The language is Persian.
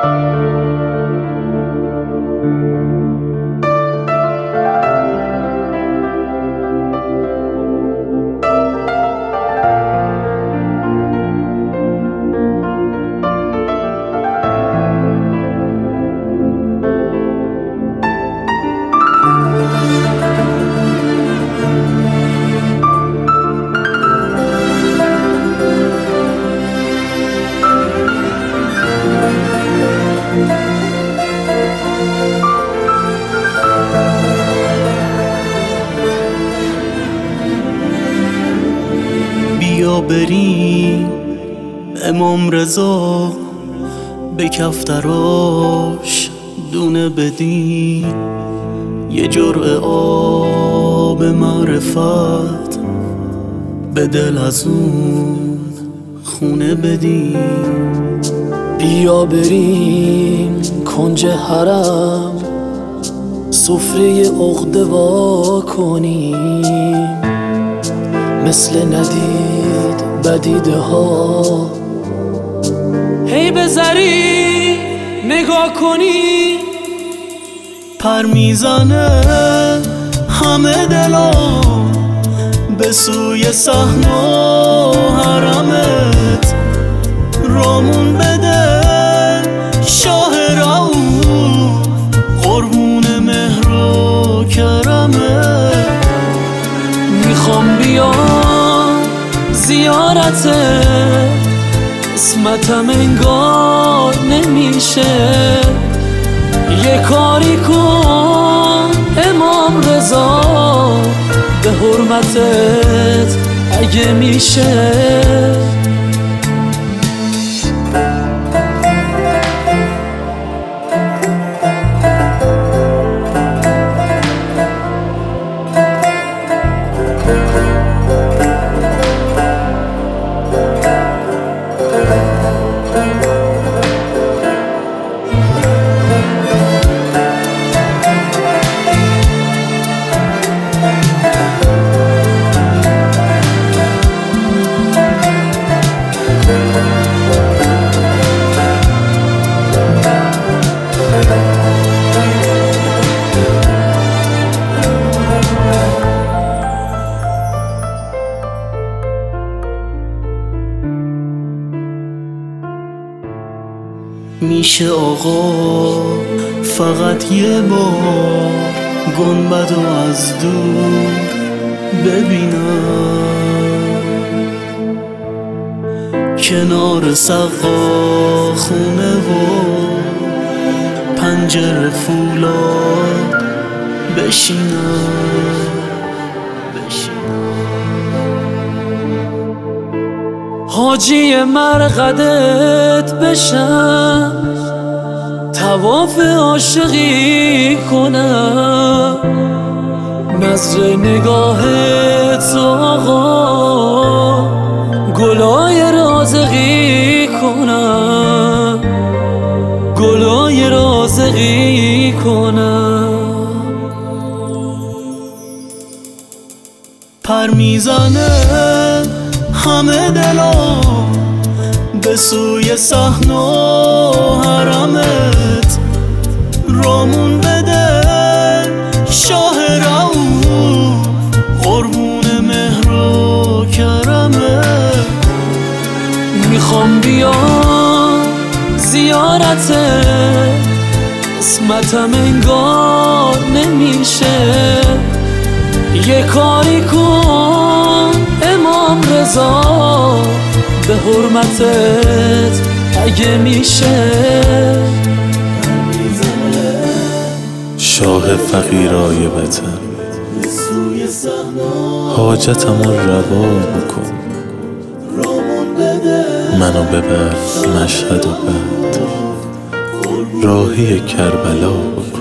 بیا بریم امام رضا به کفتراش دونه بدیم، یه جرعه آب معرفت به دل از اون خونه بدیم. بیا بریم کنج حرم سفره عقده وا کنیم، مثل ندید بدیده ها هی بذاری نگاه کنی. پر میزنه همه دلا به سوی صحن و حرمت، رامون بده شاه رؤوف قربون مهر و کرمت. میخوام بیام زیارته، قسمتم انگار نمیشه، یه کاری کن امام رضا به حرمتت اگه میشه. میشه آقا فقط یه بار گنبدو از دور ببینم، کنار سقا خونه و پنجره فولاد بشینم. حاجی مرقدت بشم، طواف عاشقی کنم، نظر نگاهت آقا گلای رازقی کنم، گلای رازقی کنم. پر میزنه همه دلا به سوی صحن و حرمت، رامون بده شاه رؤوف قربون مهر و کرمت. میخوام بیام زیارته، قسمتم انگار نمیشه، یه کاری کن امام رضا به حرمتت اگه میشه. شاه فقیرای وطن حاجتمو روا بکن، منو ببر مشهد و بعد راهی کربلا بکن.